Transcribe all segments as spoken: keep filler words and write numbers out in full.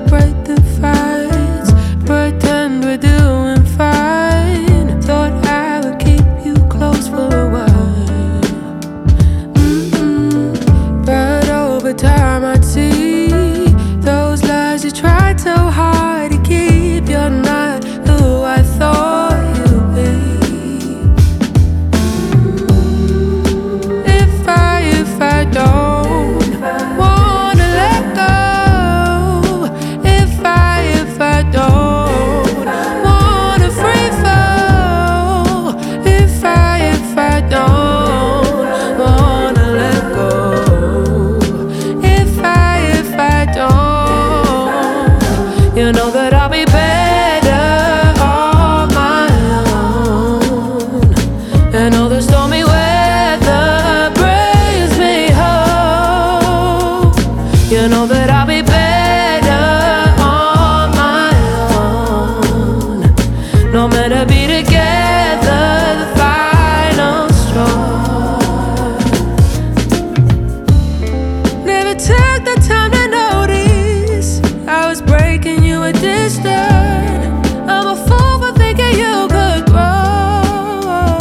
celebrate the fights, pretend we're doing fine. Thought I would keep you close for a while, mm-mm. But over time I'd see those lies you tried so hard to keep. You're not who I thought you'd be. If I, if I don't wanna let go, if I, if I don't wanna free fall, if I, if I don't wanna let go, if I, if I don't, you know that I'll be better on my own. And all the stormy weather brings me home. You know that I'll be better on my own. No matter be together, the final straw. Never took the time to notice I was breaking you a distance. I'm a fool for thinking you could grow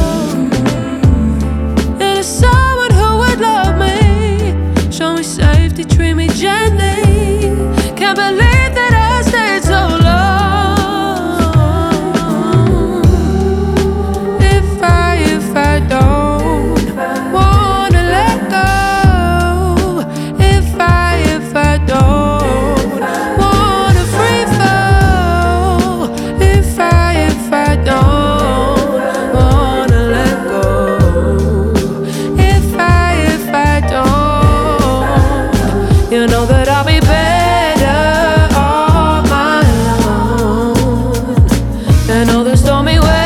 into someone who would love me, show me safety, treat me gently. Can't believe that I stayed so long. If I, if I don't wanna let go, if I, if I don't wanna free fall, if I, if I don't wanna let go, if I, if I don't, you know that I'll be better on my own. And all the stormy weather